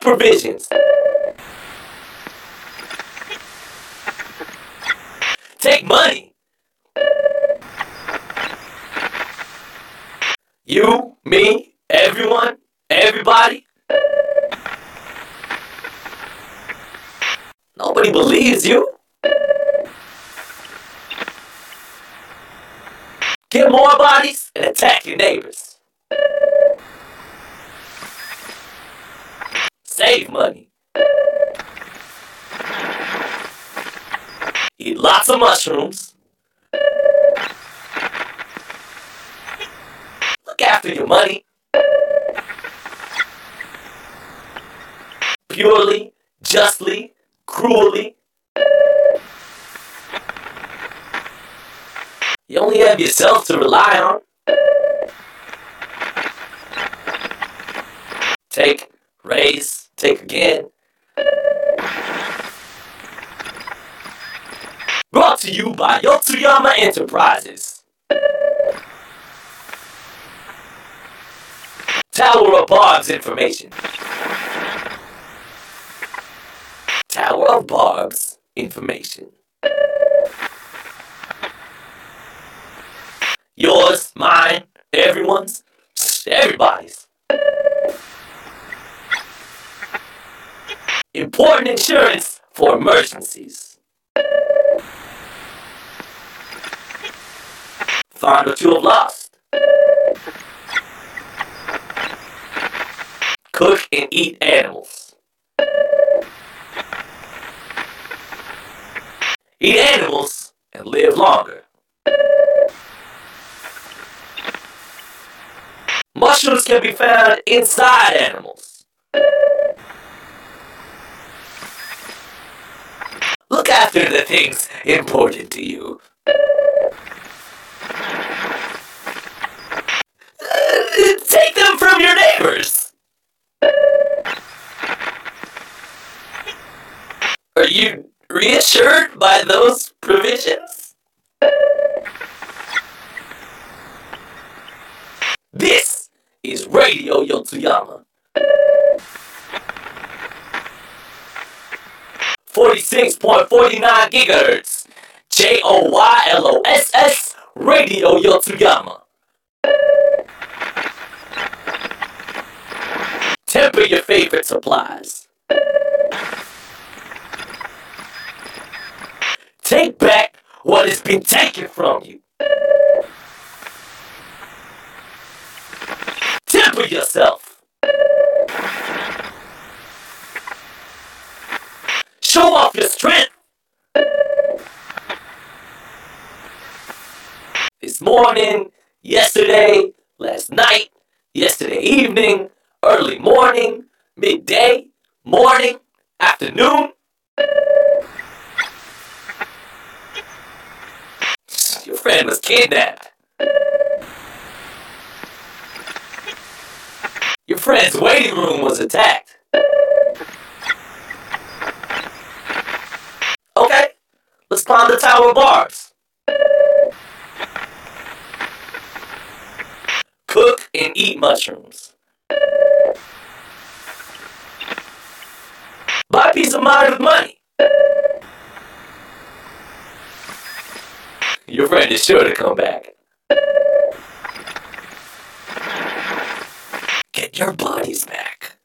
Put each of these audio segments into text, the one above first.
provisions. Take money. You, me, everyone, everybody. Nobody believes you. Get more bodies and attack your neighbors. Save money. Eat lots of mushrooms. Look after your money. Purely, justly, cruelly. You only have yourself to rely on. Take, raise, take again. Brought to you by Yotsuyama Enterprises. Tower of Barbs information. Tower of Barbs information. Yours, mine, everyone's, everybody's. Important insurance for emergencies. Find what you have lost. Cook and eat animals. Eat animals and live longer. Mushrooms can be found inside animals. Look after the things important to you. Take them from your neighbors. Are you reassured by those provisions? This is Radio Yotsuyama. 46.49 gigahertz. JOYLOSS Radio Yotsuyama. Temper your favorite supplies. Take back what has been taken from you. Temper yourself. Show off your strength. This morning, yesterday, last night, yesterday evening, early morning, midday, morning, afternoon. Your friend was kidnapped. Your friend's waiting room was attacked. Okay, let's climb the Tower of Barbs. Cook and eat mushrooms. Buy peace of mind with money. Your friend is sure to come back. Get your bodies back.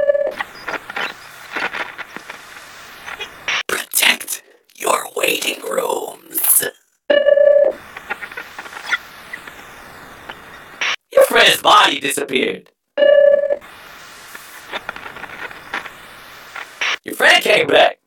Protect your waiting rooms. Your friend's body disappeared. Your friend came back.